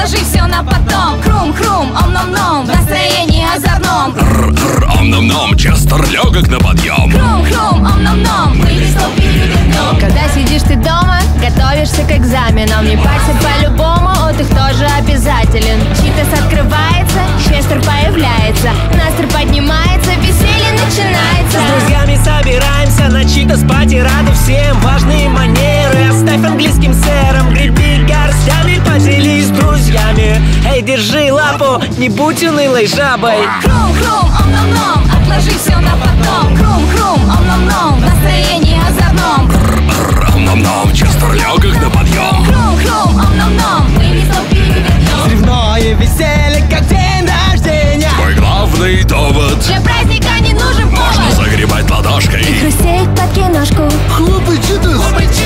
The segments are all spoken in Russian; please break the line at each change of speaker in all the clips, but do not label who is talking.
отложи все на потом. Хрум-хрум, ом-ном-ном, в настроении озорном.
Ом-ном-ном, Честер легок на подъем.
Хрум-хрум, ом-ном-ном, мы листок перевернем.
Когда сидишь ты дома, готовишься к экзаменам, не парься по-любому, отдых тоже обязателен. Читас открывается, Честер появляется, настрой поднимается, веселье начинается.
С друзьями собираемся на Читас пати, рады всем, важные манеры оставь английским сэром. Греби горстями, поделись с друзьями. Эй, держи лапу, не будь унылой жабой.
Хрум-хрум, ом-ном-ном, отложи все на потом. Хрум-хрум, ом-ном-ном, в настроении озорном.
Ом-ном-ном, Честер легок на подъем.
Хрум-хрум, ом-ном-ном, мы листок перевернем.
Взрывное веселье, как день рождения.
Твой главный довод:
Для праздника не нужен
можно
повод.
загребать ладошкой.
Хрустеть под киношку.
Хлопай, Читас!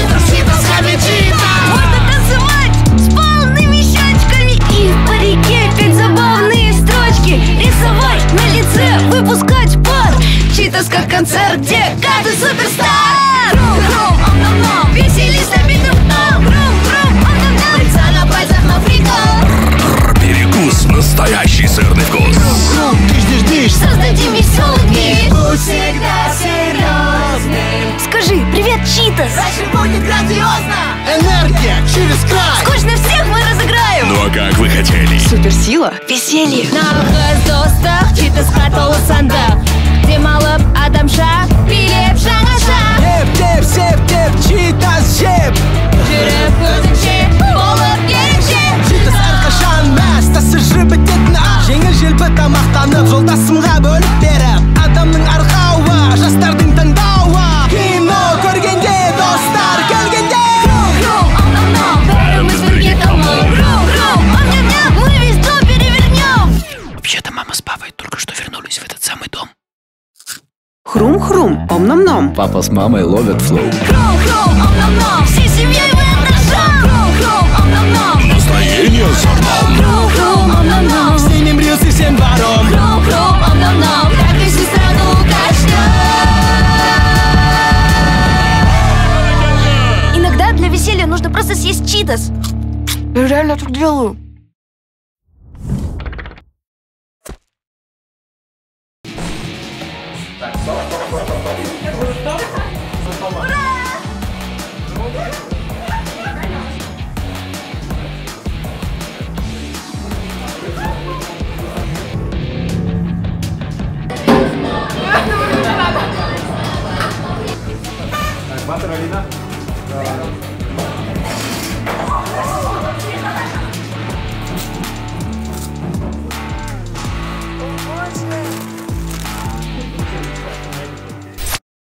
Можно танцевать с полными щечками и в парике петь забавные строчки, рисовать на лице, выпускать пар. Читас как концерт, где каждый суперстар.
Хрум-хрум, ом-ном-ном,
Веселье с набитым ртом. Хрум-хрум, ом-ном-ном.
пыльца на пальцах на фриках.
Перекус, настоящий сырный вкус.
Создадим веселый движ.
Будь всегда серьезным,
Скажи привет, Читас.
дальше будет грандиозно.
Энергия через край!
Скучно всех мы разыграем.
Ну а как вы хотели?
Суперсила, веселье. На достах Читас хатал санда, где малып адамша билеп жаңаша.
Теп, сеп, теп, Читас жеп!
Жүрек көзінше болып ерекше.
Читас әрқашан мәз, тасыжы бітетін жеңіл желпі тамақтанып, жолдасымға бөліп беріп. Адамның арқауы, жастардың таңдауы. Кино көргенде, достар келгенде.
Хрум-хрум, ом-ном-ном, бәріміз бірге тамам. Хрум-хрум,
Ом-ням-ням, мы весь дом перевернем.
Вообще-то мама с папой только что вернулись в этот самый дом.
Хрум-хрум, ом-ном-ном.
Папа с мамой ловят флоу.
хрум-хрум, ом-ном-ном,
Всей семьей мы отражаем.
хрум-хрум, ом-ном-ном,
Настроение озорном.
хрум-хрум, ом-ном-ном,
Снимем рилсы всем двором.
хрум-хрум, ом-ном-ном, так и всю страну качнем.
Иногда для веселья нужно просто съесть Читас. Я реально так делаю.
Батер, Алина.